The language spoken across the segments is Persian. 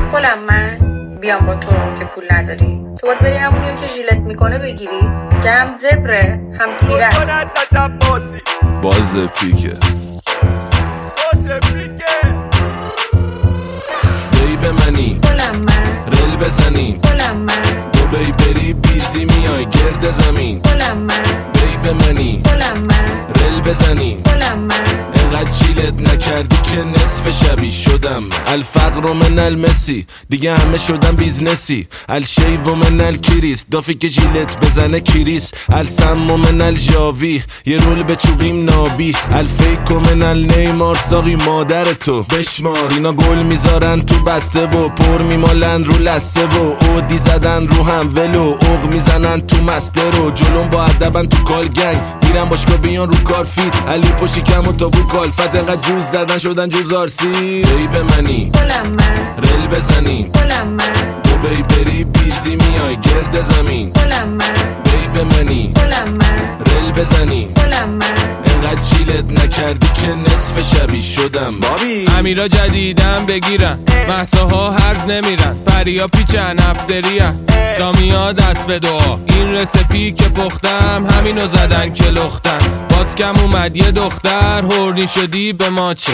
خودم من بیام با تو که پول نداری، تو باید بری همونیو که ژیلت میکنه بگیری که هم زبره هم تیره. باز پیکه بی به منی خودم من رل بزنیم خودم من دوبی بری بیزی میای گرد زمین خودم من بی به منی خودم من رل بزنیم خودم من انقدر جیلت نکردی که نصف شبی شدم. الفقر من المسی دیگه همه شدم بیزنسی. الشیو من الکریس دافی که جیلت بزنه کریس. السم من الجاوی یه رول به چوقیم نابی. الفیک من النیمار ساقی مادر تو بشمار. اینا گل میذارن تو بسته و پر میمالن رو لسته و اودی زدن رو هم ولو اوق میزنن تو مسته رو جلوم با ادبن تو کال گنگ میرن باشگاه بیان رو کار فیت علی پشی کم و تابو کالفت انقدر جوز زدن شدن جوز آرسی. بی به منی خودم من رل بزنیم خودم من دوبی بری بیزی میای گرد زمین خودم من بی به منی خودم من رل بزنیم خودم من انقدر جیلت نکردی که نصف شبی شدم. بابی امیرا جدیدن بگیرن محصاها هرز نمیرن پریا پیچن افتریان سامیا دست به دعا این رسپی که پختم همینو زدن که لختن باز کم اومد یه دختر هورنی شدی به ما چه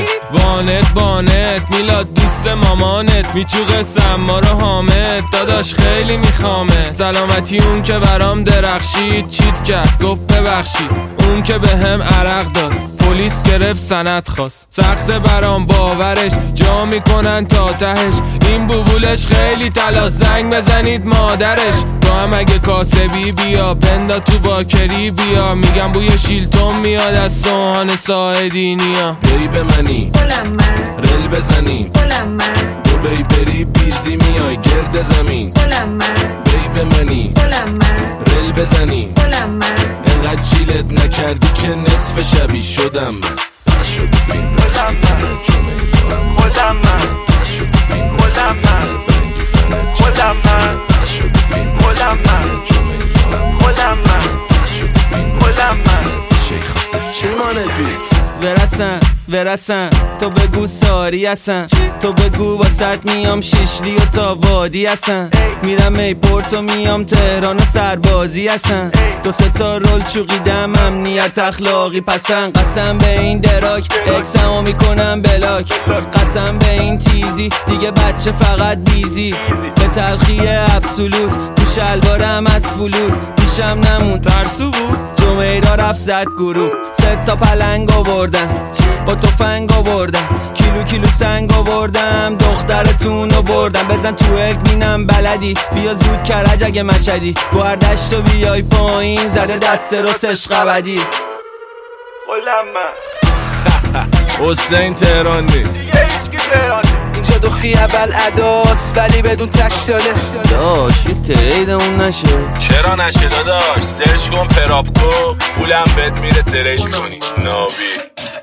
وانت میلاد دوست مامانت میچوقه سما رو حامد داداش خیلی میخوامه سلامتی اون که برام درخشید چیت کرد گفت ببخشید اون که به هم عرق داد پلیس گرفت سند خواست سخت برام باورش جا میکنن تا تهش این بوبولش خیلی تلا زنگ بزنید مادرش تو هم اگه کاسبی بیا پندا تو باکری بیا میگم بوی شیلتون میاد از سوهان ساعدینیا. بی به منی خودم من رل بزنیم خودم من دوبی بری بیزی میای گرد زمین خودم من بی به منی خودم من رل بزنیم خودم من انقدر جیلت نکردی که نصف شبی شدم. پخش شد فیلم رقصیدنه جمعه رو هم پخش شد فیلم رقصیدنه بنگی فنه پخش شد فیلم رقصیدنه جمعه رو هم پخش شد فیلم رقصیدنه شیخ صف چیمانه بیت ورسن تو بگو ساری هستن تو بگو واسط میام شیشلی و تا وادی هستن میرم ایپورت و میام تهران و سربازی هستن دو سه تا رول چوقیدم امنیت اخلاقی پسند قسم به این دراک اکسمو میکنم بلاک قسم به این تیزی دیگه بچه فقط بیزی به تلخی ابسولوت تو شلوارم از فلود پیشم نمون ترسو بود جمعه را رفت زد گروه سه تا پلنگ آوردن با تفنگ آوردم کیلو سنگ آوردم دخترتونو بردم بزن تو اک بینم بلدی بیا زود کرج اگه مشدی گوهردشتو بیای پایین زده دست رسش قبدی حسین تهرانی دیگه هیچکی تهرانی اینجا دو خیابل اداس ولی بدون تک داده داش یه تریدمون نشه چرا نشه داداش سرچ کن پراپکو پولم بهت میره ترید کنی ناوی